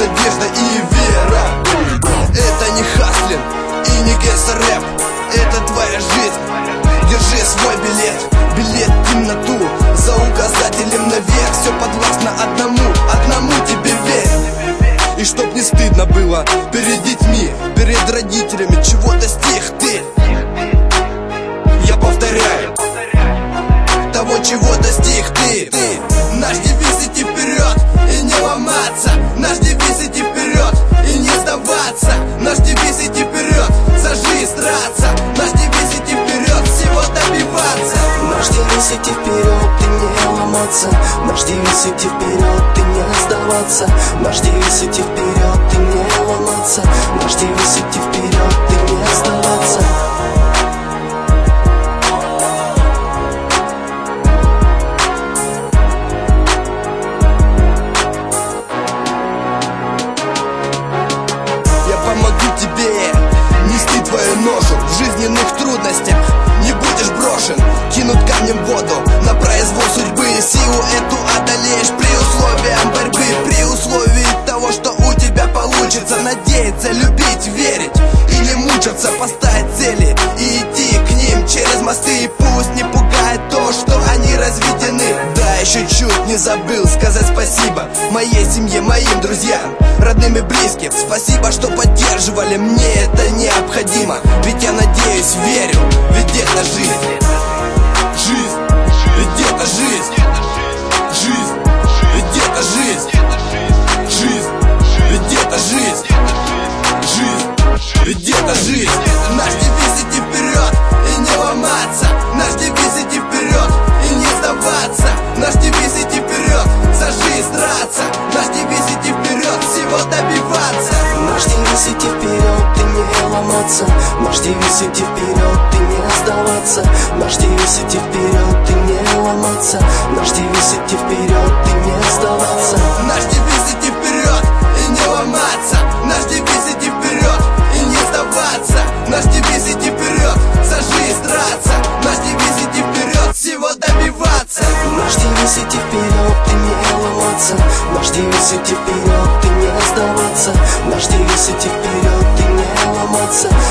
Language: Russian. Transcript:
надежда и вера. Это не хаслин и не гангстер рэп, это твоя жизнь. Держи свой билет, билет в темноту, за указателем наверх. Все подвластно одному тебе верь. И чтоб не стыдно было перед детьми, перед родителями, чего достиг ты. Я повторяю, того, чего достиг ты. Наш девиз идти вперед и не ломаться. Наш девиз идти вперед и не сдаваться. Наш девиз идти вперед, за жизнь драться. Наш девиз идти вперед, всего добиваться. Наш девиз идти вперед и не ломаться. Наш девиз идти вперед и не сдаваться. Наш девиз идти вперед и не ломаться. Наш девиз идти вперед и не сдаваться. Помогу тебе нести твою ношу в жизненных трудностях. Не будешь брошен, кинут камнем в воду на произвол судьбы. Силу эту одолеешь при условиях борьбы, при условии того, что у тебя получится. Надеяться, любить, верить и не мучаться. Поставить цели и идти к ним через мосты. И пусть не пугает то, что они разведены. Да, еще чуть не забыл сказать спасибо моей семье, моим друзьям, родным и близким. Спасибо, что поддерживали, мне это необходимо. Ведь я надеюсь, верю, ведь это жизнь. Жизнь, ведь это жизнь. Жизнь, ведь это жизнь. Жизнь, ведь это жизнь. Жизнь, ведь это жизнь. Наш девиз идти вперед и не ломаться. Наш девиз идти вперед и не сдаваться. Наш девиз идти вперед, за жизнь драться. Наш девиз идти вперед, всего добиваться. Наш девиз идти вперед и не ломаться. Наш девиз идти вперед и не сдаваться. Наш девиз идти вперед и не ломаться. Наш девиз идти вперед и не сдаваться. Наш девиз идти вперед и не ломаться. Наш девиз идти вперед и не сдаваться. Наш девиз идти вперед, за жизнь драться. Наш девиз идти вперед, всего добиваться. Наш девиз идти вперед и не ломаться. Наш девиз идти вперед и не сдаваться. Наш девиз идти вперед и не ломаться.